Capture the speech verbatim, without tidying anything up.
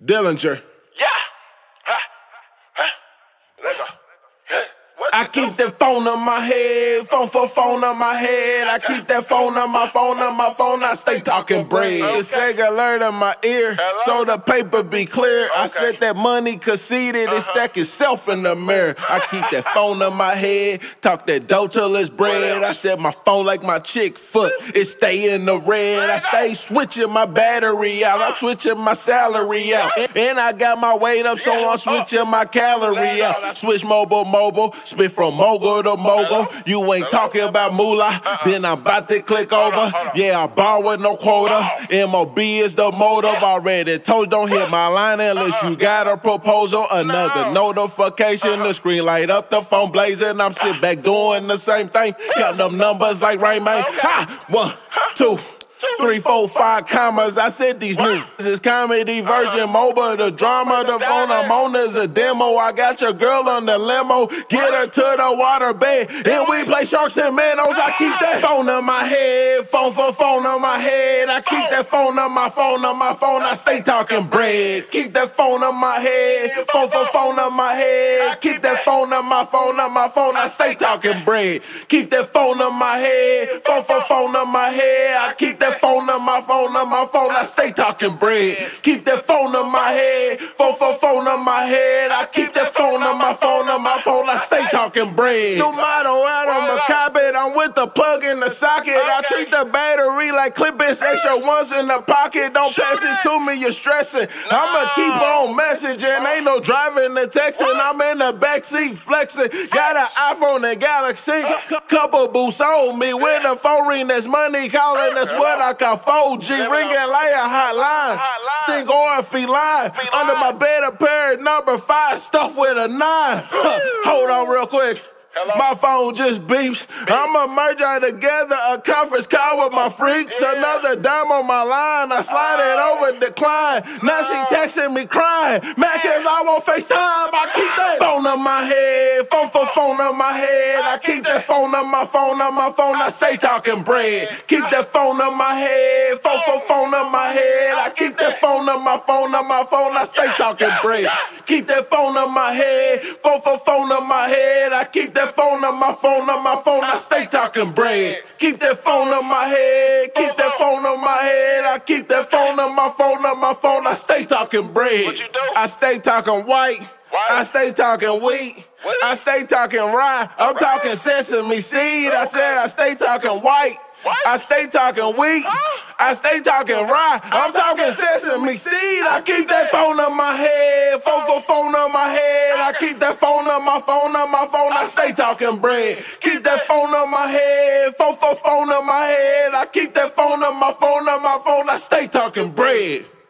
Dillinger. Yeah. Huh. Huh. Let go. Huh. What I you keep do? that phone on my head, phone for phone on my head. I keep that phone on my phone on my phone. I stay talking bread. Okay. It's like alert in my ear, Hello? so the paper be clear. I Okay. said that money conceited, it stack itself in the mirror. I keep that phone on my head, talk that dough till it's bread. I said my phone like my chick foot, it stay in the red. I stay switching my battery out, I'm switching my salary out, and I got my weight up, so I'm switching my calorie out. Switch mobile, mobile. Spit from mogul to mogul. You ain't talking about moolah, then I'm about to click over. Yeah, I ball with no quota. M O B is the motive. Already told, don't hit my line unless you got a proposal. Another notification, the screen light up, the phone blazing. I'm sit back doing the same thing. Got them numbers like Rain Man. Ha! One, two. Three, four, five commas. I said these new is comedy, Virgin Mobile, the drama, the phone I'm on is a demo. I got your girl on the limo, get her to the water bed, and we play sharks and minnows. I keep that phone on my head, phone for phone on my head. I keep that phone on my phone on my phone. I stay talking bread. Keep that phone on my head, phone for phone on my head. Keep that phone on my phone on my phone. I stay talking bread. Keep that phone on my head, phone for phone on my head. I keep that phone on my phone on my phone, I stay talking bread. Keep that phone on my head, phone for phone on my head. I keep that phone on my phone on my phone, I stay talking bread. No matter what, I'm a cop it, I'm with the plug in the socket. I treat the battery like clip-ins, extra ones in the pocket. Don't pass it to me, you're stressing. I'ma keep on messaging, ain't no driving the texting. I'm in the backseat flexing. Got an iPhone and Galaxy. Couple boosts on me with a phone ring, that's money calling, that's what I call four G, ringing like a hotline. Stink or feline. Under my bed, a pair of number five, stuffed with a nine. Hold on real quick. Hello? My phone just beeps. I'ma merge all together, a conference call with my freaks. Yeah. Another dime on my line. I slide it over, decline. Now she texting me crying. Mad cause I won't FaceTime. I keep that phone on my head, phone for phone on my head. I keep that phone on my phone on my phone. I stay talking bread. Keep that phone on my head, phone for phone on my head. I keep that phone on my phone on my phone. I stay talking bread. Keep that phone on my head, phone for phone on my head. I keep that phone on my phone on my phone. I stay talking bread. Keep that phone on my head, keep that phone on my head. I keep that phone on my phone on my phone. I stay talking bread. What you do? I stay talking white. White? I stay talking wheat. What? I stay talking rye. I'm talking sesame seed. I said I stay talking white. What? I stay talking wheat. I stay talking rye. I'm talking sesame seed. I keep that phone on my head, phone for phone on my head. I keep that phone on my phone on my phone. I stay talking bread. Keep that phone on my head, phone for phone on my head. I keep that phone on my phone on my phone. I stay talking bread.